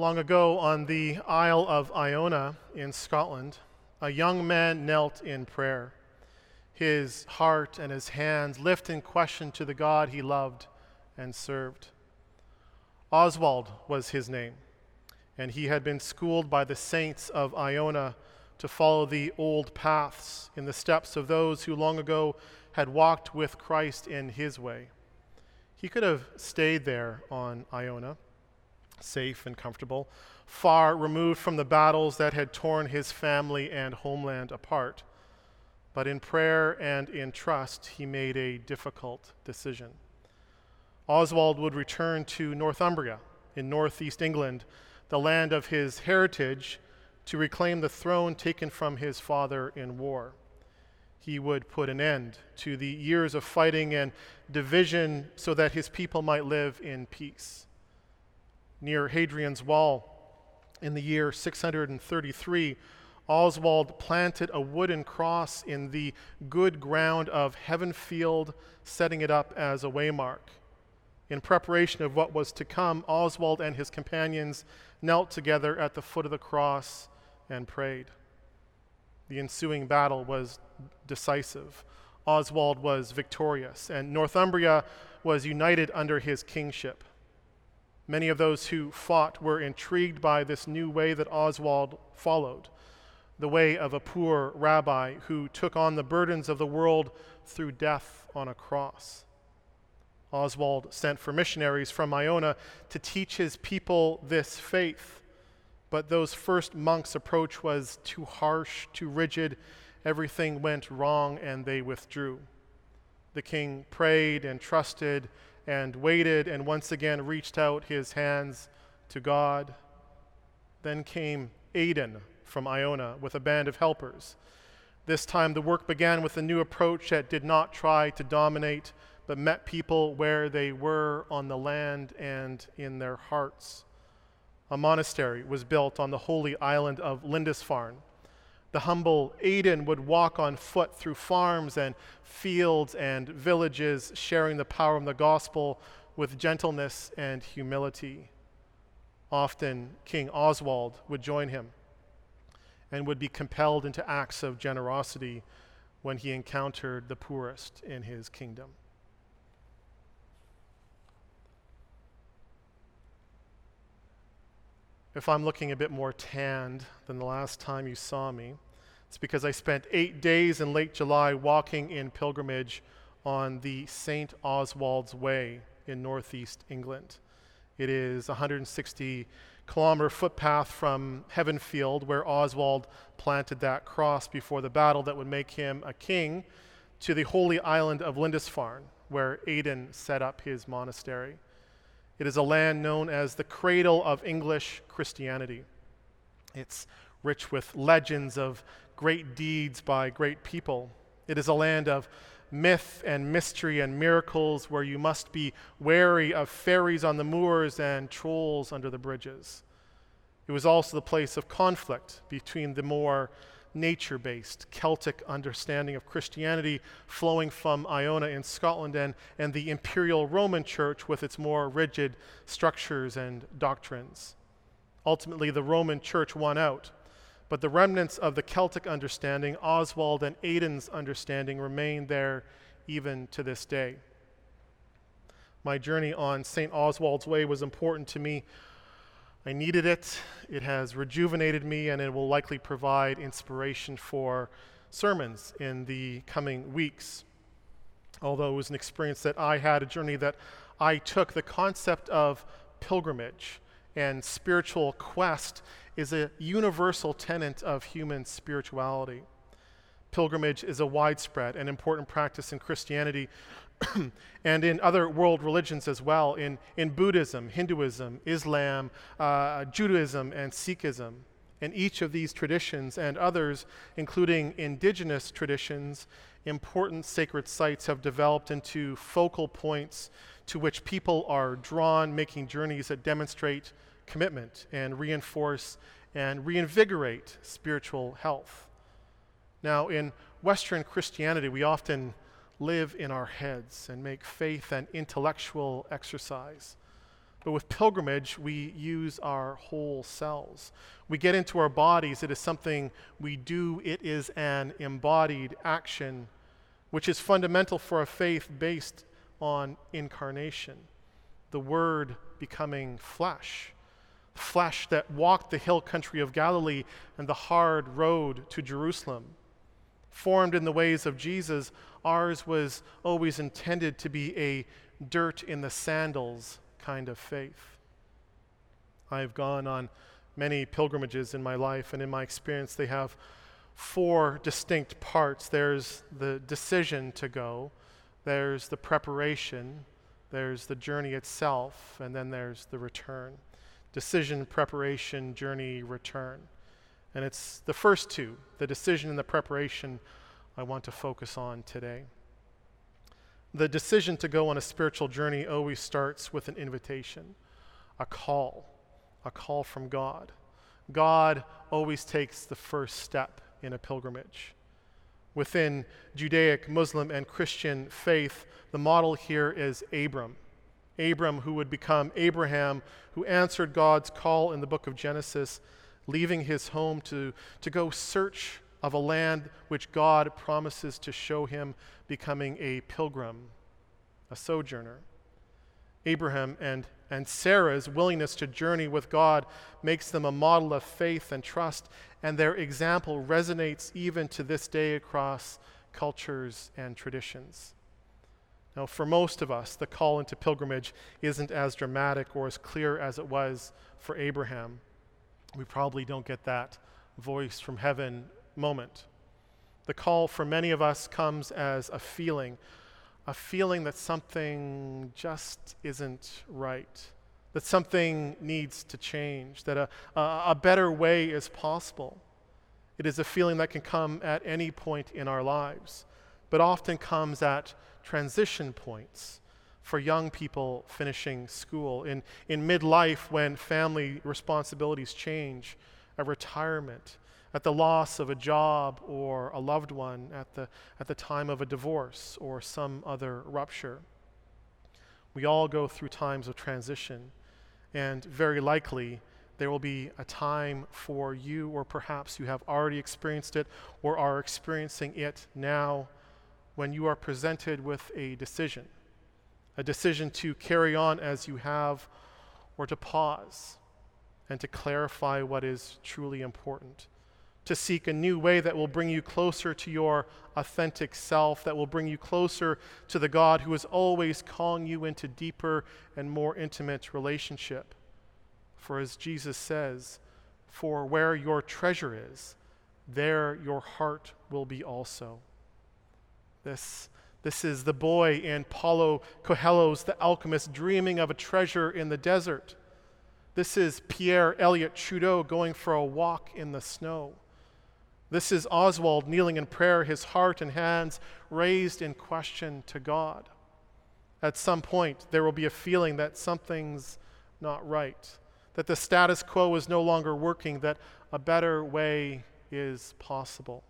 Long ago, on the Isle of Iona in Scotland, a young man knelt in prayer, his heart and his hands lifting question to the God he loved and served. Oswald was his name, and he had been schooled by the saints of Iona to follow the old paths in the steps of those who long ago had walked with Christ in his way. He could have stayed there on Iona, safe and comfortable, far removed from the battles that had torn his family and homeland apart. But in prayer and in trust, he made a difficult decision. Oswald would return to Northumbria in northeast England, the land of his heritage, to reclaim the throne taken from his father in war. He would put an end to the years of fighting and division so that his people might live in peace. Near Hadrian's Wall, in the year 633, Oswald planted a wooden cross in the good ground of Heavenfield, setting it up as a waymark. In preparation of what was to come, Oswald and his companions knelt together at the foot of the cross and prayed. The ensuing battle was decisive. Oswald was victorious, and Northumbria was united under his kingship. Many of those who fought were intrigued by this new way that Oswald followed, the way of a poor rabbi who took on the burdens of the world through death on a cross. Oswald sent for missionaries from Iona to teach his people this faith, but those first monks' approach was too harsh, too rigid. Everything went wrong, and they withdrew. The king prayed and trusted and waited and once again reached out his hands to God. Then came Aidan from Iona with a band of helpers. This time the work began with a new approach that did not try to dominate, but met people where they were on the land and in their hearts. A monastery was built on the holy island of Lindisfarne. The humble Aidan would walk on foot through farms and fields and villages, sharing the power of the gospel with gentleness and humility. Often King Oswald would join him and would be compelled into acts of generosity when he encountered the poorest in his kingdom. If I'm looking a bit more tanned than the last time you saw me, it's because I spent 8 days in late July walking in pilgrimage on the St. Oswald's Way in northeast England. It is a 160-kilometer footpath from Heavenfield, where Oswald planted that cross before the battle that would make him a king, to the holy island of Lindisfarne, where Aidan set up his monastery. It is a land known as the cradle of English Christianity. It's rich with legends of great deeds by great people. It is a land of myth and mystery and miracles where you must be wary of fairies on the moors and trolls under the bridges. It was also the place of conflict between the more nature-based Celtic understanding of Christianity flowing from Iona in Scotland and the Imperial Roman Church with its more rigid structures and doctrines. Ultimately, the Roman Church won out, but the remnants of the Celtic understanding, Oswald and Aidan's understanding, remain there even to this day. My journey on St. Oswald's Way was important to me. I needed it. It has rejuvenated me, and it will likely provide inspiration for sermons in the coming weeks. Although it was an experience that I had, a journey that I took, the concept of pilgrimage and spiritual quest is a universal tenet of human spirituality. Pilgrimage is a widespread and important practice in Christianity and in other world religions as well, in Buddhism, Hinduism, Islam, Judaism, and Sikhism. In each of these traditions and others, including indigenous traditions, important sacred sites have developed into focal points to which people are drawn, making journeys that demonstrate commitment and reinforce and reinvigorate spiritual health. Now, in Western Christianity, we often live in our heads and make faith an intellectual exercise. But with pilgrimage, we use our whole selves. We get into our bodies. It is something we do. It is an embodied action, which is fundamental for a faith based on incarnation, the Word becoming flesh, flesh that walked the hill country of Galilee and the hard road to Jerusalem. Formed in the ways of Jesus, ours was always intended to be a dirt in the sandals kind of faith. I've gone on many pilgrimages in my life, and in my experience, they have 4 distinct parts. There's the decision to go, there's the preparation, there's the journey itself, and then there's the return. Decision, preparation, journey, return. And it's the first 2, the decision and the preparation, I want to focus on today. The decision to go on a spiritual journey always starts with an invitation, a call from God. God always takes the first step in a pilgrimage. Within Judaic, Muslim, and Christian faith, the model here is Abram. Abram, who would become Abraham, who answered God's call in the book of Genesis, leaving his home to go search of a land which God promises to show him, becoming a pilgrim, a sojourner. Abraham and Sarah's willingness to journey with God makes them a model of faith and trust, and their example resonates even to this day across cultures and traditions. Now, for most of us, the call into pilgrimage isn't as dramatic or as clear as it was for Abraham. We probably don't get that voice from heaven moment. The call for many of us comes as a feeling that something just isn't right, that something needs to change, that a better way is possible. It is a feeling that can come at any point in our lives, but often comes at transition points for young people finishing school, in midlife when family responsibilities change, a retirement, at the loss of a job or a loved one, at the time of a divorce or some other rupture. We all go through times of transition, and very likely there will be a time for you, or perhaps you have already experienced it or are experiencing it now, when you are presented with a decision to carry on as you have, or to pause and to clarify what is truly important, to seek a new way that will bring you closer to your authentic self, that will bring you closer to the God who is always calling you into deeper and more intimate relationship. For as Jesus says, for where your treasure is, there your heart will be also. This is the boy in Paulo Coelho's The Alchemist dreaming of a treasure in the desert. This is Pierre Elliott Trudeau going for a walk in the snow. This is Oswald kneeling in prayer, his heart and hands raised in question to God. At some point, there will be a feeling that something's not right, that the status quo is no longer working, that a better way is possible.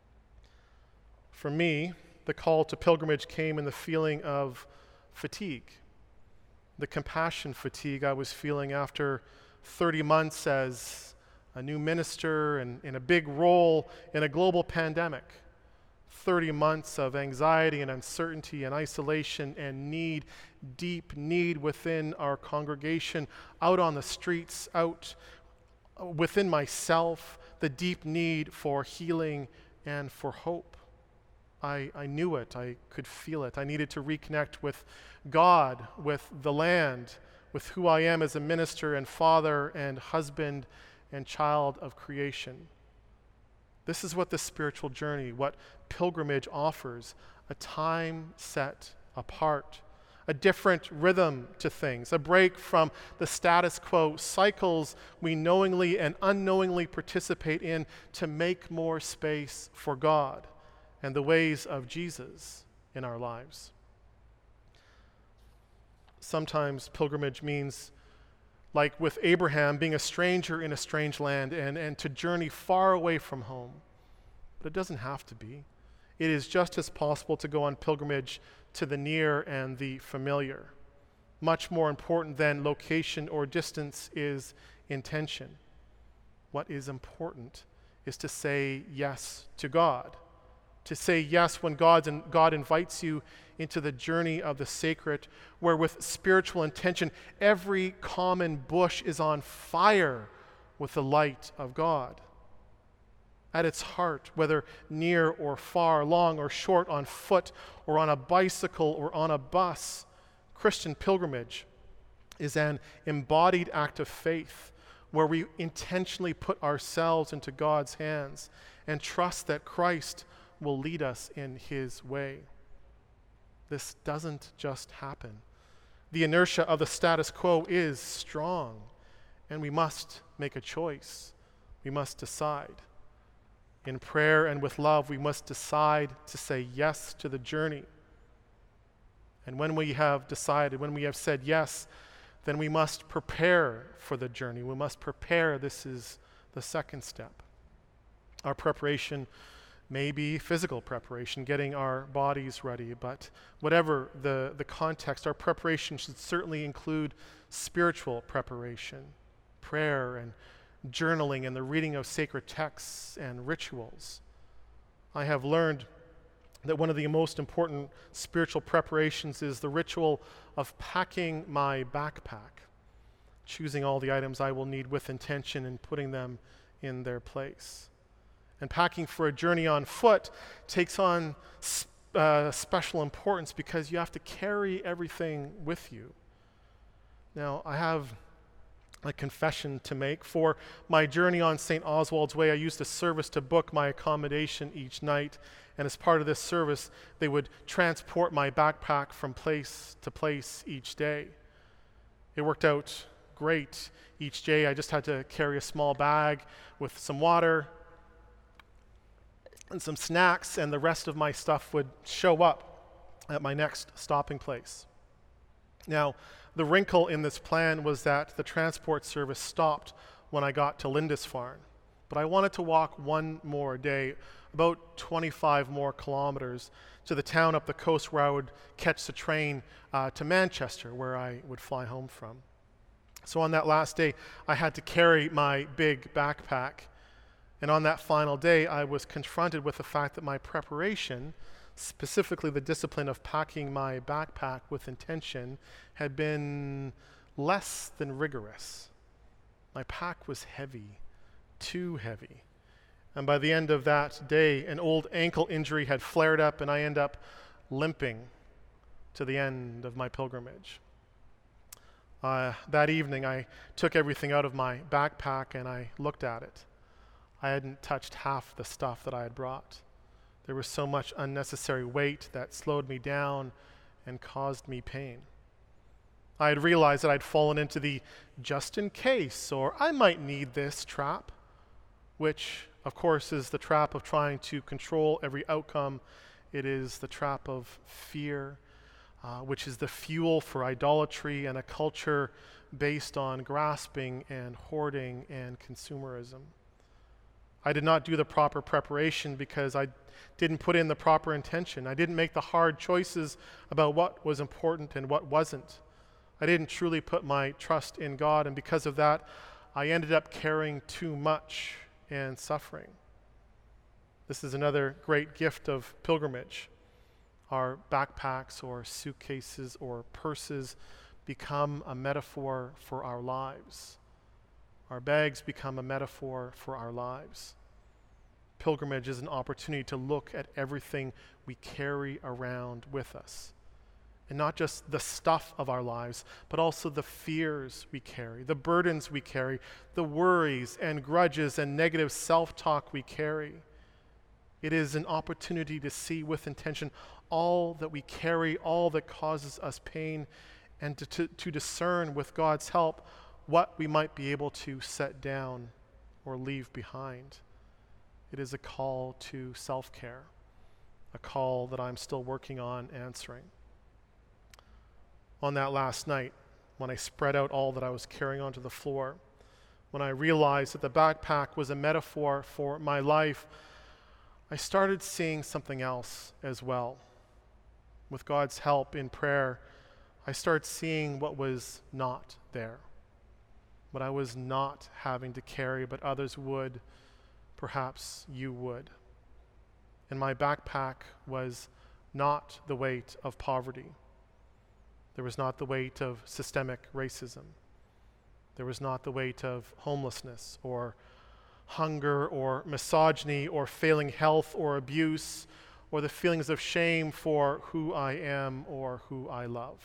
For me, the call to pilgrimage came in the feeling of fatigue, the compassion fatigue I was feeling after 30 months as a new minister and in a big role in a global pandemic. 30 months of anxiety and uncertainty and isolation and need, deep need within our congregation, out on the streets, out within myself, the deep need for healing and for hope. I knew it. I could feel it. I needed to reconnect with God, with the land, with who I am as a minister and father and husband and child of creation. This is what the spiritual journey, what pilgrimage offers, a time set apart, a different rhythm to things, a break from the status quo cycles we knowingly and unknowingly participate in to make more space for God and the ways of Jesus in our lives. Sometimes pilgrimage means, like with Abraham, being a stranger in a strange land and to journey far away from home. But it doesn't have to be. It is just as possible to go on pilgrimage to the near and the familiar. Much more important than location or distance is intention. What is important is to say yes to God. To say yes when God invites you into the journey of the sacred, where with spiritual intention, every common bush is on fire with the light of God. At its heart, whether near or far, long or short, on foot or on a bicycle or on a bus, Christian pilgrimage is an embodied act of faith where we intentionally put ourselves into God's hands and trust that Christ will lead us in his way. This doesn't just happen. The inertia of the status quo is strong, and we must make a choice. We must decide. In prayer and with love, we must decide to say yes to the journey. And when we have decided, when we have said yes, then we must prepare for the journey. We must prepare. This is the second step. Our preparation may be physical preparation, getting our bodies ready, but whatever the context, our preparation should certainly include spiritual preparation, prayer and journaling and the reading of sacred texts and rituals. I have learned that one of the most important spiritual preparations is the ritual of packing my backpack, choosing all the items I will need with intention and putting them in their place. And packing for a journey on foot takes on special importance because you have to carry everything with you. Now, I have a confession to make. For my journey on St. Oswald's Way, I used a service to book my accommodation each night, and as part of this service, they would transport my backpack from place to place each day. It worked out great. Each day, I just had to carry a small bag with some water and some snacks, and the rest of my stuff would show up at my next stopping place. Now, the wrinkle in this plan was that the transport service stopped when I got to Lindisfarne, but I wanted to walk one more day, about 25 more kilometers, to the town up the coast where I would catch the train to Manchester, where I would fly home from. So on that last day, I had to carry my big backpack. And on that final day, I was confronted with the fact that my preparation, specifically the discipline of packing my backpack with intention, had been less than rigorous. My pack was heavy, too heavy. And by the end of that day, an old ankle injury had flared up, and I ended up limping to the end of my pilgrimage. That evening, I took everything out of my backpack and I looked at it. I hadn't touched half the stuff that I had brought. There was so much unnecessary weight that slowed me down and caused me pain. I had realized that I'd fallen into the just in case, or I might need this trap, which, of course, is the trap of trying to control every outcome. It is the trap of fear, which is the fuel for idolatry and a culture based on grasping and hoarding and consumerism. I did not do the proper preparation because I didn't put in the proper intention. I didn't make the hard choices about what was important and what wasn't. I didn't truly put my trust in God, and because of that, I ended up carrying too much and suffering. This is another great gift of pilgrimage. Our backpacks or suitcases or purses become a metaphor for our lives. Our bags become a metaphor for our lives. Pilgrimage is an opportunity to look at everything we carry around with us. And not just the stuff of our lives, but also the fears we carry, the burdens we carry, the worries and grudges and negative self-talk we carry. It is an opportunity to see with intention all that we carry, all that causes us pain, and to discern with God's help what we might be able to set down or leave behind. It is a call to self-care, a call that I'm still working on answering. On that last night, when I spread out all that I was carrying onto the floor, when I realized that the backpack was a metaphor for my life, I started seeing something else as well. With God's help in prayer, I started seeing what was not there, what I was not having to carry, but others would, perhaps you would. And my backpack was not the weight of poverty. There was not the weight of systemic racism. There was not the weight of homelessness or hunger or misogyny or failing health or abuse or the feelings of shame for who I am or who I love.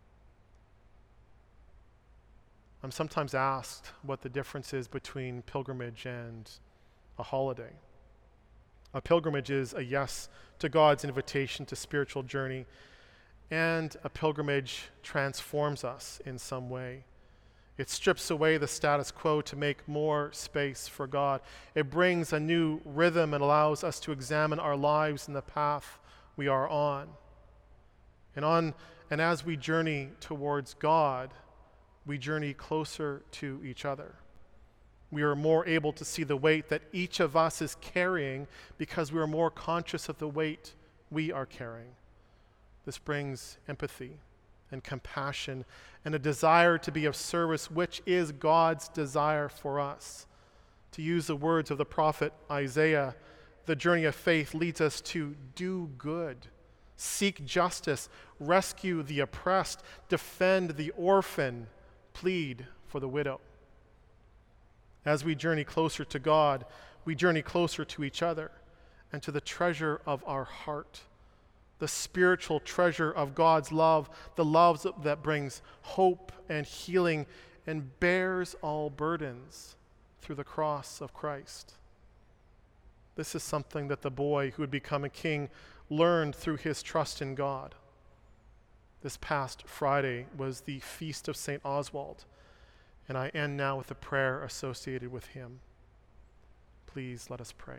I'm sometimes asked what the difference is between pilgrimage and a holiday. A pilgrimage is a yes to God's invitation to spiritual journey, and a pilgrimage transforms us in some way. It strips away the status quo to make more space for God. It brings a new rhythm and allows us to examine our lives and the path we are on. And as we journey towards God, we journey closer to each other. We are more able to see the weight that each of us is carrying because we are more conscious of the weight we are carrying. This brings empathy and compassion and a desire to be of service, which is God's desire for us. To use the words of the prophet Isaiah, the journey of faith leads us to do good, seek justice, rescue the oppressed, defend the orphan, plead for the widow. As we journey closer to God, we journey closer to each other and to the treasure of our heart, the spiritual treasure of God's love, the love that brings hope and healing and bears all burdens through the cross of Christ. This is something that the boy who would become a king learned through his trust in God. This past Friday was the feast of St. Oswald, and I end now with a prayer associated with him. Please let us pray.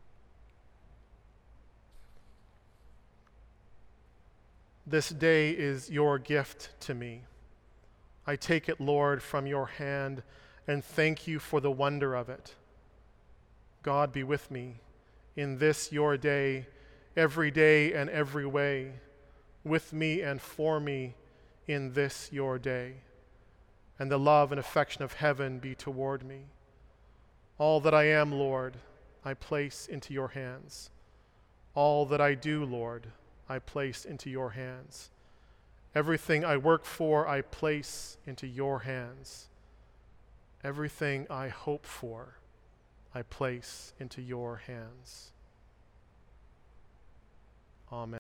This day is your gift to me. I take it, Lord, from your hand and thank you for the wonder of it. God be with me in this your day and every way, with me and for me in this your day. And the love and affection of heaven be toward me. All that I am, Lord, I place into your hands. All that I do, Lord, I place into your hands. Everything I work for, I place into your hands. Everything I hope for, I place into your hands. Amen.